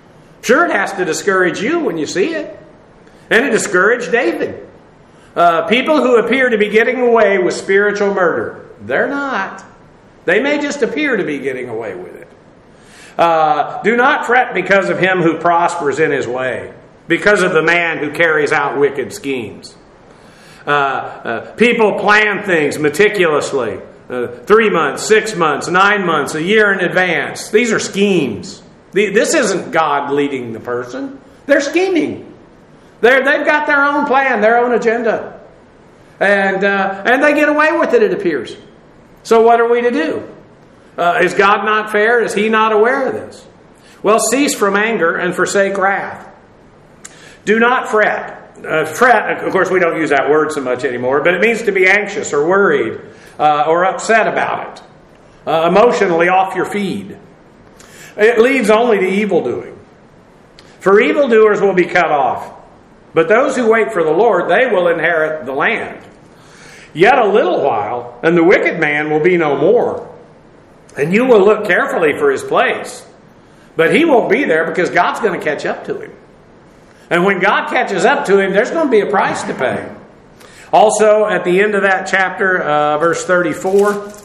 Sure, it has to discourage you when you see it. And it discouraged David. Uh, people who appear to be getting away with spiritual murder, they're not. They may just appear to be getting away with it. Uh, do not fret because of him who prospers in his way, because of the man who carries out wicked schemes. Uh, uh, people plan things meticulously. Uh, three months, six months, nine months, a year in advance. These are schemes. The, this isn't God leading the person. They're scheming. They're, they've got their own plan, their own agenda. And, uh, and they get away with it, it appears. So what are we to do? Uh, is God not fair? Is He not aware of this? Well, cease from anger and forsake wrath. Do not fret. Uh, fret, of course, we don't use that word so much anymore, but it means to be anxious or worried uh, or upset about it. Uh, emotionally off your feed. It leads only to evildoing. For evildoers will be cut off, but those who wait for the Lord, they will inherit the land. Yet a little while, and the wicked man will be no more. And you will look carefully for his place. But he won't be there because God's going to catch up to him. And when God catches up to him, there's going to be a price to pay. Also, at the end of that chapter, uh, verse thirty-four,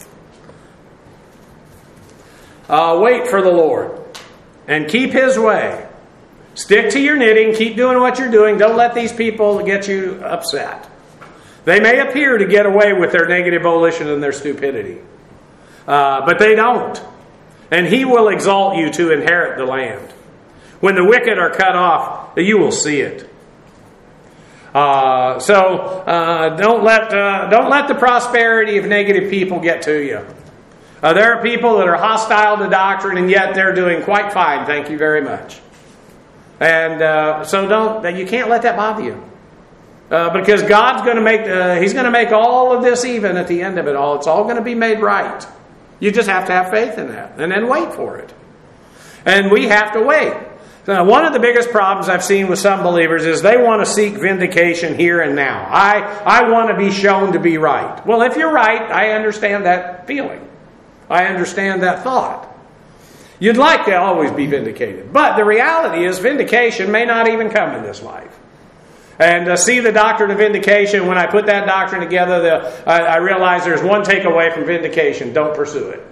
uh, wait for the Lord and keep His way. Stick to your knitting. Keep doing what you're doing. Don't let these people get you upset. They may appear to get away with their negative volition and their stupidity. Uh, but they don't. And He will exalt you to inherit the land. When the wicked are cut off, you will see it. Uh, so uh, don't let uh, don't let the prosperity of negative people get to you. Uh, there are people that are hostile to doctrine, and yet they're doing quite fine. Thank you very much. And uh, so don't you can't let that bother you, uh, because God's going to make uh, He's going to make all of this even at the end of it all. It's all going to be made right. You just have to have faith in that and then wait for it. And we have to wait. Now, one of the biggest problems I've seen with some believers is they want to seek vindication here and now. I, I want to be shown to be right. Well, if you're right, I understand that feeling. I understand that thought. You'd like to always be vindicated. But the reality is vindication may not even come in this life. And uh, see the doctrine of vindication, when I put that doctrine together, the, I, I realize there's one takeaway from vindication. Don't pursue it.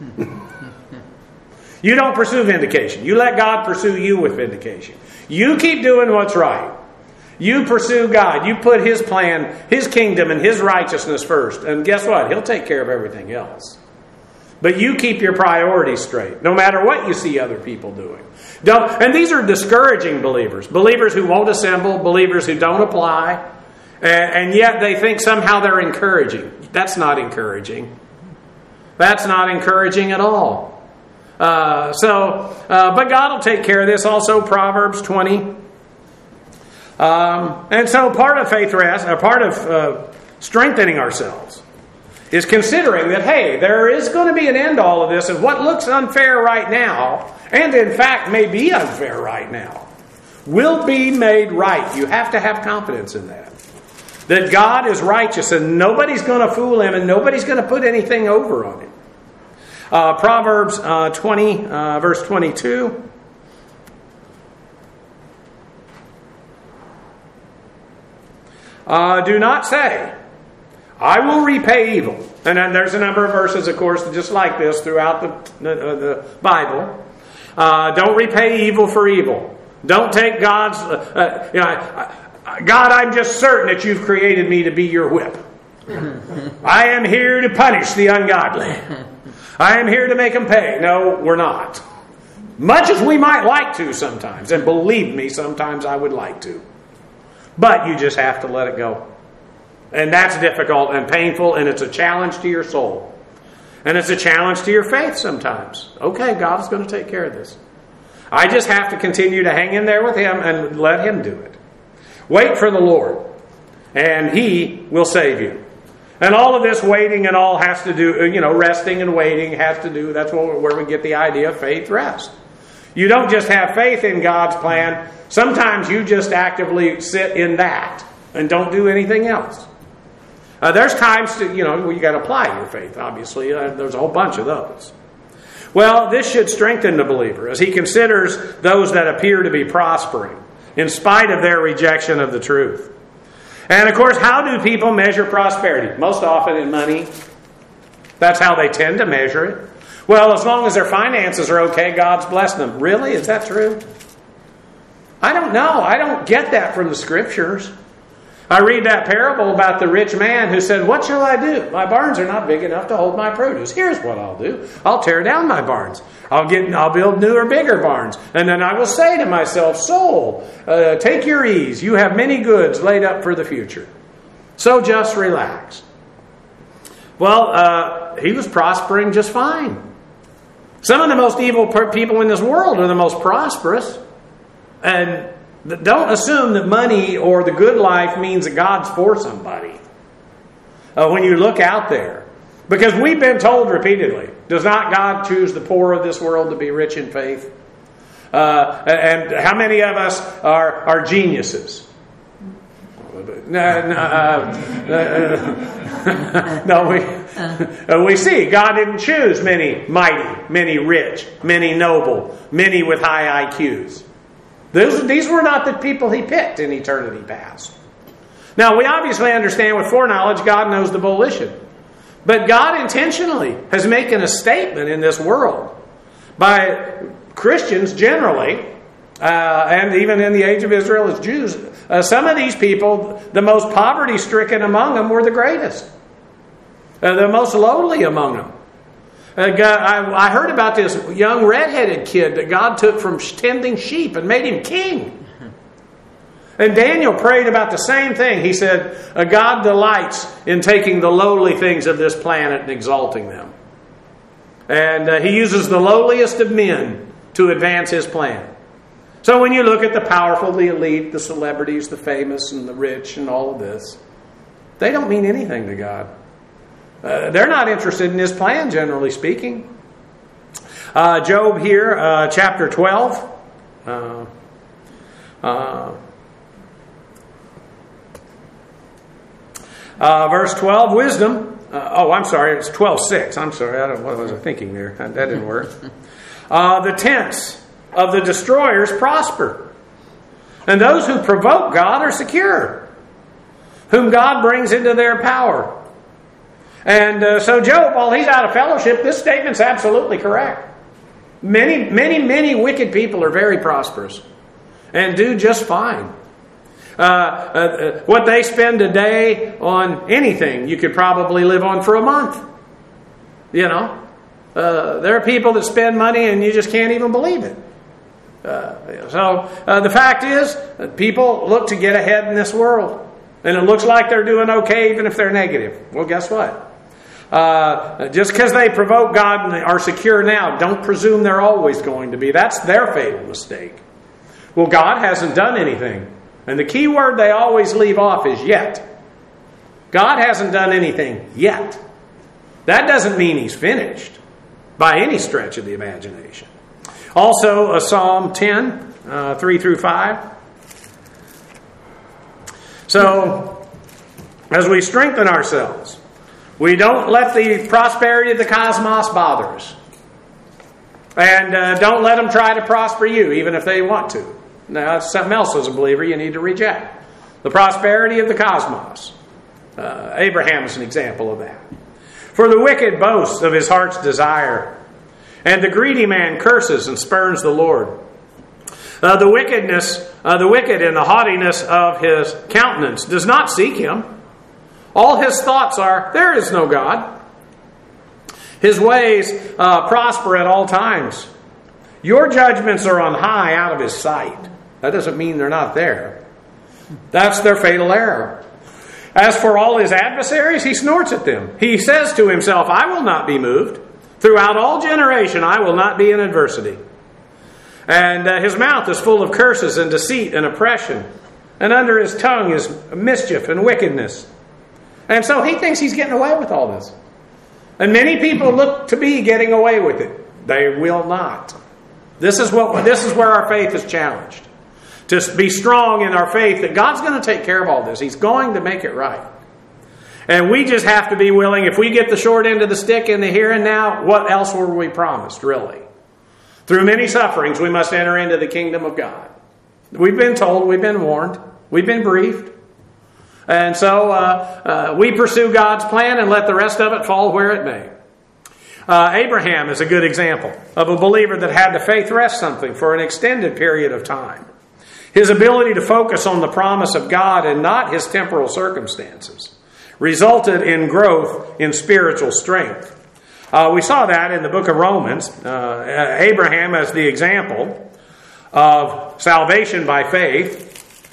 You don't pursue vindication. You let God pursue you with vindication. You keep doing what's right. You pursue God. You put His plan, His kingdom, and His righteousness first. And guess what? He'll take care of everything else. But you keep your priorities straight, no matter what you see other people doing. Don't, and these are discouraging believers. Believers who won't assemble, believers who don't apply, and, and yet they think somehow they're encouraging. That's not encouraging. That's not encouraging at all. Uh, so, uh, but God will take care of this. Also, Proverbs twenty. Um, and so part of faith rest, a part of uh, strengthening ourselves, is considering that, hey, there is going to be an end to all of this, and what looks unfair right now, and in fact may be unfair right now, will be made right. You have to have confidence in that. That God is righteous, and nobody's going to fool Him, and nobody's going to put anything over on Him. Uh, Proverbs uh, twenty, uh, verse twenty-two. Uh, do not say, I will repay evil. And then there's a number of verses, of course, just like this throughout the, the, the Bible. Uh, don't repay evil for evil. Don't take God's... Uh, you know, I, I, God, I'm just certain that you've created me to be your whip. I am here to punish the ungodly. I am here to make them pay. No, we're not. Much as we might like to sometimes. And believe me, sometimes I would like to. But you just have to let it go. And that's difficult and painful, and it's a challenge to your soul. And it's a challenge to your faith sometimes. Okay, God is going to take care of this. I just have to continue to hang in there with Him and let Him do it. Wait for the Lord, and He will save you. And all of this waiting and all has to do, you know, resting and waiting has to do, that's where we get the idea of faith rest. You don't just have faith in God's plan. Sometimes you just actively sit in that and don't do anything else. Uh, there's times to, you know, you got to apply your faith, obviously. Uh, there's a whole bunch of those. Well, this should strengthen the believer as he considers those that appear to be prospering in spite of their rejection of the truth. And of course, how do people measure prosperity? Most often in money. That's how they tend to measure it. Well, as long as their finances are okay, God's blessed them. Really? Is that true? I don't know. I don't get that from the Scriptures. I read that parable about the rich man who said, "What shall I do? My barns are not big enough to hold my produce. Here's what I'll do. I'll tear down my barns. I'll get, I'll build newer, bigger barns. And then I will say to myself, soul, uh, take your ease. You have many goods laid up for the future. So just relax." Well, uh, he was prospering just fine. Some of the most evil people in this world are the most prosperous. And don't assume that money or the good life means that God's for somebody. Uh, when you look out there. Because we've been told repeatedly, does not God choose the poor of this world to be rich in faith? Uh, and how many of us are, are geniuses? No, no, uh, no we, uh, we see God didn't choose many mighty, many rich, many noble, many with high I Qs. Those, these were not the people he picked in eternity past. Now, we obviously understand with foreknowledge, God knows the volition. But God intentionally has making a statement in this world by Christians generally, uh, and even in the age of Israel as Jews. Uh, some of these people, the most poverty-stricken among them were the greatest. Uh, the most lowly among them. Uh, God, I, I heard about this young redheaded kid that God took from tending sheep and made him king. And Daniel prayed about the same thing. He said, uh, God delights in taking the lowly things of this planet and exalting them. And uh, he uses the lowliest of men to advance his plan. So when you look at the powerful, the elite, the celebrities, the famous, and the rich, and all of this, they don't mean anything to God. Uh, they're not interested in his plan, generally speaking. Uh, Job here, uh, chapter twelve. Uh, uh, uh, verse twelve, wisdom. Uh, oh, I'm sorry, it's twelve six. I'm sorry, I don't, what was I thinking there? That didn't work. Uh, the tents of the destroyers prosper, and those who provoke God are secure, whom God brings into their power. And uh, so Job, while he's out of fellowship, this statement's absolutely correct. Many, many, many wicked people are very prosperous and do just fine. Uh, uh, what they spend a day on anything, you could probably live on for a month. You know, uh, there are people that spend money and you just can't even believe it. Uh, so uh, the fact is, that people look to get ahead in this world. And it looks like they're doing okay even if they're negative. Well, guess what? Uh, just because they provoke God and they are secure now, don't presume they're always going to be. That's their fatal mistake. Well, God hasn't done anything. And the key word they always leave off is yet. God hasn't done anything yet. That doesn't mean he's finished by any stretch of the imagination. Also, uh, Psalm ten, uh, three through five. So, as we strengthen ourselves, we don't let the prosperity of the cosmos bother us. And uh, don't let them try to prosper you, even if they want to. Now, that's something else as a believer you need to reject. The prosperity of the cosmos. Uh, Abraham is an example of that. For the wicked boasts of his heart's desire, and the greedy man curses and spurns the Lord. Uh, the wickedness, uh, the wicked in the haughtiness of his countenance does not seek him. All his thoughts are, there is no God. His ways uh, prosper at all times. Your judgments are on high out of his sight. That doesn't mean they're not there. That's their fatal error. As for all his adversaries, he snorts at them. He says to himself, I will not be moved. Throughout all generation, I will not be in adversity. And uh, his mouth is full of curses and deceit and oppression. And under his tongue is mischief and wickedness. And so he thinks he's getting away with all this. And many people look to be getting away with it. They will not. This is what. This is where our faith is challenged. To be strong in our faith that God's going to take care of all this. He's going to make it right. And we just have to be willing, if we get the short end of the stick in the here and now, what else were we promised, really? Through many sufferings, we must enter into the kingdom of God. We've been told, we've been warned, we've been briefed. And so uh, uh, we pursue God's plan and let the rest of it fall where it may. Uh, Abraham is a good example of a believer that had to faith rest something for an extended period of time. His ability to focus on the promise of God and not his temporal circumstances resulted in growth in spiritual strength. Uh, we saw that in the book of Romans. Uh, Abraham as the example of salvation by faith.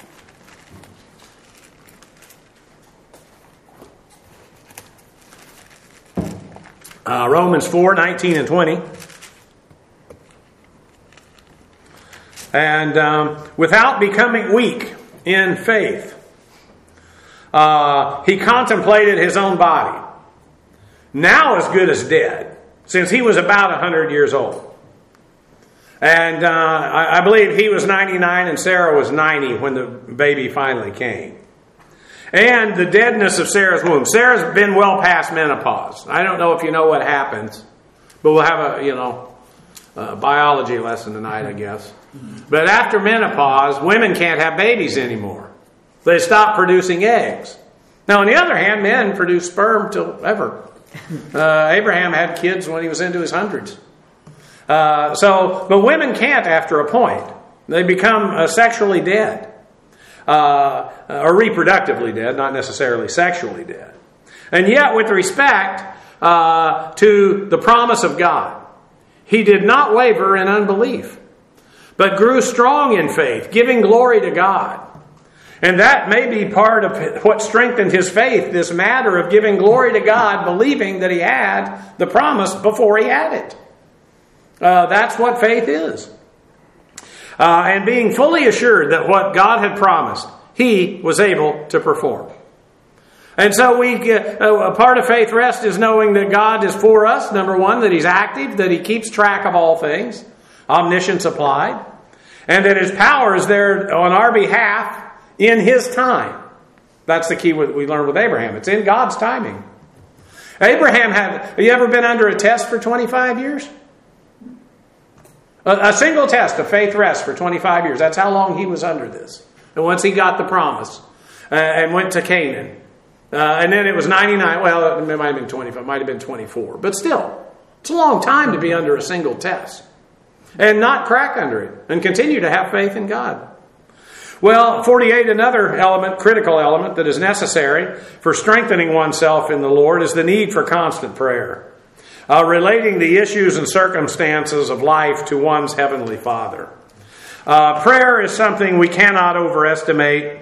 Uh, Romans four, nineteen and twenty. And um, without becoming weak in faith, uh, he contemplated his own body, now as good as dead, since he was about one hundred years old. And uh, I, I believe he was ninety-nine and Sarah was ninety when the baby finally came. And the deadness of Sarah's womb. Sarah's been well past menopause. I don't know if you know what happens, but we'll have a, you know, a biology lesson tonight, I guess. But after menopause, women can't have babies anymore. They stop producing eggs. Now, on the other hand, men produce sperm till ever. Uh, Abraham had kids when he was into his hundreds. Uh, so, but women can't after a point. They become uh, sexually dead. Uh, or reproductively dead, not necessarily sexually dead. And yet, with respect uh, to the promise of God, he did not waver in unbelief, but grew strong in faith, giving glory to God. And that may be part of what strengthened his faith, this matter of giving glory to God, believing that he had the promise before he had it. Uh, that's what faith is. Uh, and being fully assured that what God had promised, he was able to perform. And so we get, uh, a part of faith rest is knowing that God is for us. Number one, that he's active, that he keeps track of all things, omniscience applied, and that his power is there on our behalf in his time. That's the key we learned with Abraham. It's in God's timing. Abraham had, have you ever been under a test for twenty-five years? A single test of faith rest for twenty-five years. That's how long he was under this. And once he got the promise uh, and went to Canaan. Uh, and then it was ninety-nine. Well, it might have been twenty-five. It might have been twenty-four. But still, it's a long time to be under a single test. And not crack under it. And continue to have faith in God. Well, forty-eight, another element, critical element that is necessary for strengthening oneself in the Lord is the need for constant prayer. Uh, relating the issues and circumstances of life to one's Heavenly Father. Uh, prayer is something we cannot overestimate.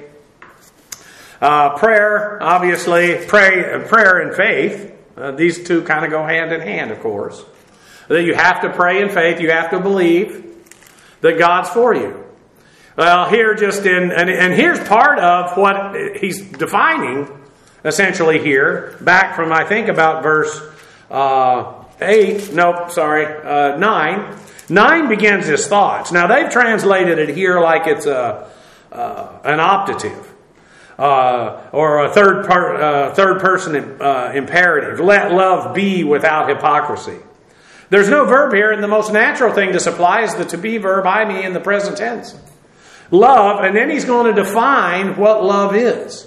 Uh, prayer, obviously, pray, prayer and faith, uh, these two kind of go hand in hand, of course. That you have to pray in faith, you have to believe that God's for you. Well, here just in, and, and here's part of what he's defining, essentially here, back from, I think, about verse Uh, eight, nope, sorry, uh, nine. Nine begins his thoughts. Now, they've translated it here like it's a, uh, an optative. Uh, or a third, part, uh, third person uh, imperative. Let love be without hypocrisy. There's no verb here, and the most natural thing to supply is the to be verb, I me, in the present tense. Love, and then he's going to define what love is.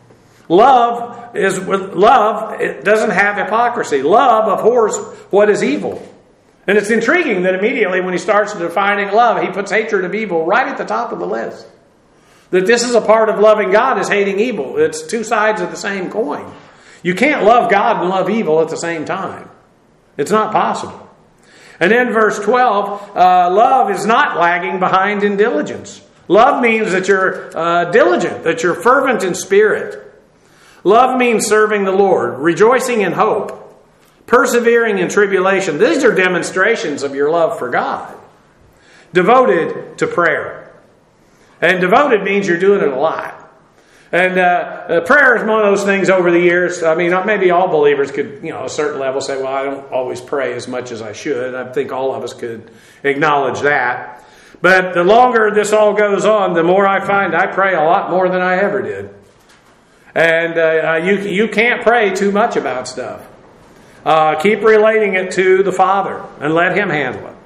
Love is love. It doesn't have hypocrisy. Love abhors what is evil, and it's intriguing that immediately when he starts defining love, he puts hatred of evil right at the top of the list. That this is a part of loving God is hating evil. It's two sides of the same coin. You can't love God and love evil at the same time. It's not possible. And then verse twelve, uh, love is not lagging behind in diligence. Love means that you're uh, diligent, that you're fervent in spirit. Love means serving the Lord, rejoicing in hope, persevering in tribulation. These are demonstrations of your love for God. Devoted to prayer. And devoted means you're doing it a lot. And uh, prayer is one of those things over the years. I mean, maybe all believers could, you know, a certain level say, well, I don't always pray as much as I should. I think all of us could acknowledge that. But the longer this all goes on, the more I find I pray a lot more than I ever did. And uh, you, you can't pray too much about stuff. Uh, keep relating it to the Father and let Him handle it.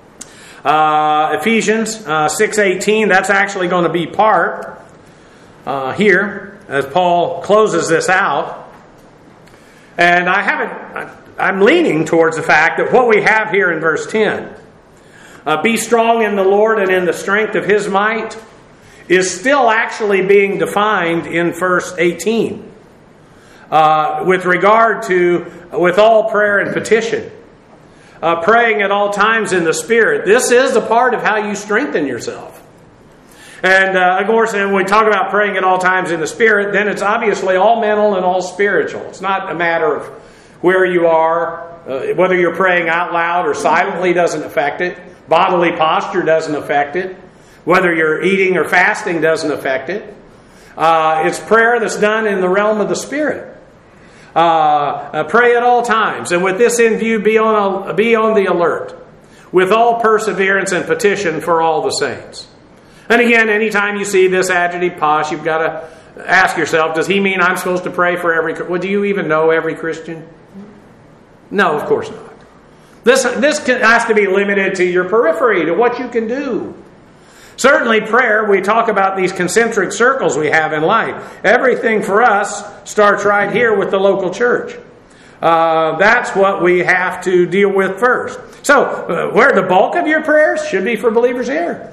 Uh, Ephesians uh, six eighteen, that's actually going to be part uh, here as Paul closes this out. And I haven't, I'm leaning towards the fact that what we have here in verse ten, uh, be strong in the Lord and in the strength of His might, is still actually being defined in verse eighteen uh, with regard to with all prayer and petition. Uh, praying at all times in the Spirit. This is a part of how you strengthen yourself. And uh, of course, when we talk about praying at all times in the Spirit, then it's obviously all mental and all spiritual. It's not a matter of where you are, uh, whether you're praying out loud or silently doesn't affect it. Bodily posture doesn't affect it. Whether you're eating or fasting doesn't affect it. Uh, it's prayer that's done in the realm of the Spirit. Uh, uh, pray at all times, and with this in view, be on a, be on the alert, with all perseverance and petition for all the saints. And again, anytime you see this adjective posh, you've got to ask yourself, does he mean I'm supposed to pray for every... Well, do you even know every Christian? No, of course not. This, this has to be limited to your periphery, to what you can do. Certainly prayer, we talk about these concentric circles we have in life. Everything for us starts right here with the local church. Uh, that's what we have to deal with first. So, uh, where the bulk of your prayers should be for believers here.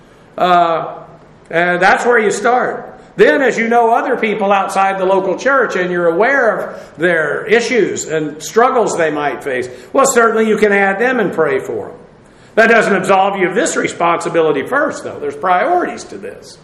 Uh, and that's where you start. Then, as you know other people outside the local church and you're aware of their issues and struggles they might face, well, certainly you can add them and pray for them. That doesn't absolve you of this responsibility first, though. There's priorities to this.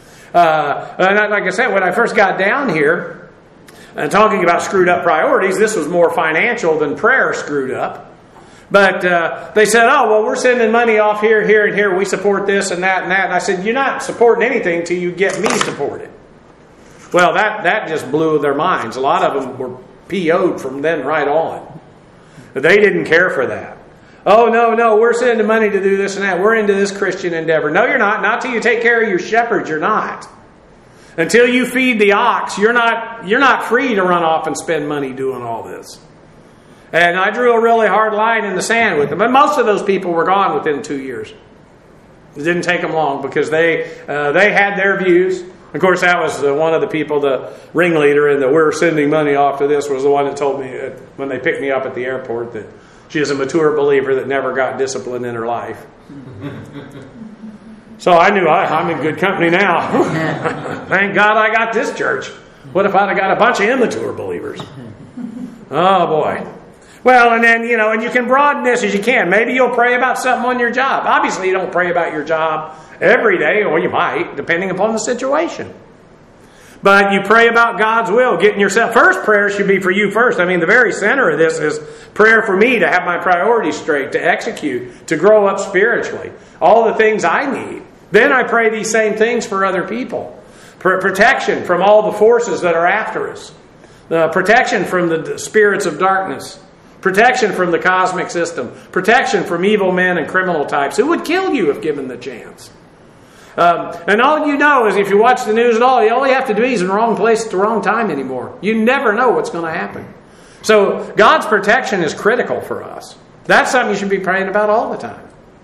Uh, and like I said, when I first got down here, and talking about screwed up priorities, this was more financial than prayer screwed up. But uh, they said, oh, well, we're sending money off here, here, and here. We support this and that and that. And I said, you're not supporting anything till you get me supported. Well, that, that just blew their minds. A lot of them were P O'd from then right on. But they didn't care for that. Oh, no, no, we're sending money to do this and that. We're into this Christian endeavor. No, you're not. Not till you take care of your shepherds, you're not. Until you feed the ox, you're not, you're not free to run off and spend money doing all this. And I drew a really hard line in the sand with them. And most of those people were gone within two years. It didn't take them long because they uh, they had their views. Of course, that was uh, one of the people, the ringleader in the we're sending money off to this, was the one that told me uh, when they picked me up at the airport that she is a mature believer that never got discipline in her life. So I knew I, I'm in good company now. Thank God I got this church. What if I'd have got a bunch of immature believers? Oh, boy. Well, and then, you know, and you can broaden this as you can. Maybe you'll pray about something on your job. Obviously, you don't pray about your job every day, or you might, depending upon the situation. But you pray about God's will, getting yourself... First, prayer should be for you first. I mean, the very center of this is prayer for me to have my priorities straight, to execute, to grow up spiritually. All the things I need. Then I pray these same things for other people. Protection from all the forces that are after us. Uh, protection from the spirits of darkness. Protection from the cosmic system. Protection from evil men and criminal types who would kill you if given the chance. Um, and all you know is if you watch the news at all, all you have to do is in the wrong place at the wrong time anymore. You never know what's going to happen. So God's protection is critical for us. That's something you should be praying about all the time.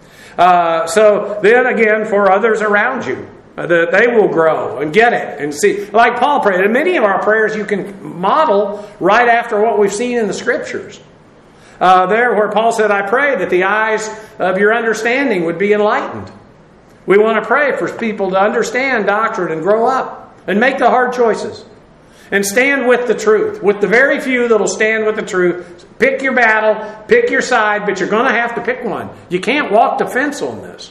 Uh, so then again, for others around you, uh, that they will grow and get it and see. Like Paul prayed, and many of our prayers you can model right after what we've seen in the Scriptures. Uh, there where Paul said, I pray that the eyes of your understanding would be enlightened. We want to pray for people to understand doctrine and grow up and make the hard choices. And stand with the truth. With the very few that will stand with the truth. Pick your battle, pick your side, but you're going to have to pick one. You can't walk the fence on this.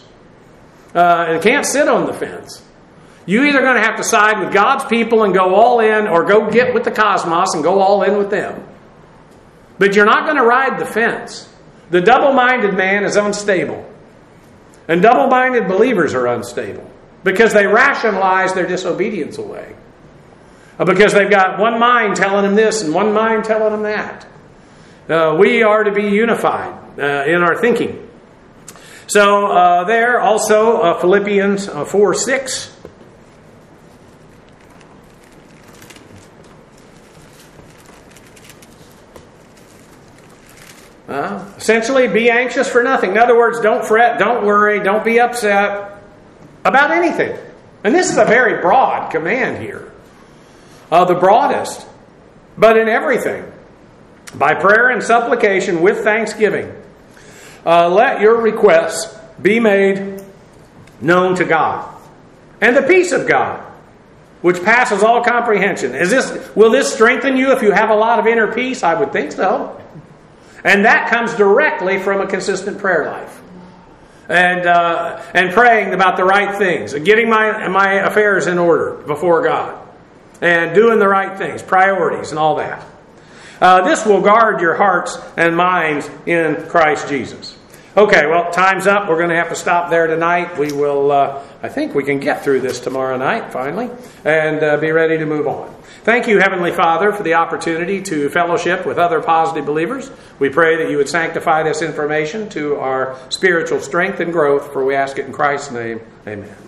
Uh, and can't sit on the fence. You're either going to have to side with God's people and go all in, or go get with the cosmos and go all in with them. But you're not going to ride the fence. The double-minded man is unstable. And double-minded believers are unstable. Because they rationalize their disobedience away. Because they've got one mind telling them this and one mind telling them that. Uh, we are to be unified uh, in our thinking. So uh, there also uh, Philippians uh, four six. Uh, essentially, be anxious for nothing. In other words, don't fret, don't worry, don't be upset about anything. And this is a very broad command here. Uh, the broadest. But in everything, by prayer and supplication with thanksgiving, uh, let your requests be made known to God. And the peace of God, which passes all comprehension. Is this, will this strengthen you if you have a lot of inner peace? I would think so. And that comes directly from a consistent prayer life. And uh, and praying about the right things. And getting my, my affairs in order before God. And doing the right things. Priorities and all that. Uh, this will guard your hearts and minds in Christ Jesus. Okay, well, time's up. We're going to have to stop there tonight. We will, uh, I think we can get through this tomorrow night, finally, and uh, be ready to move on. Thank you, Heavenly Father, for the opportunity to fellowship with other positive believers. We pray that you would sanctify this information to our spiritual strength and growth, for we ask it in Christ's name. Amen.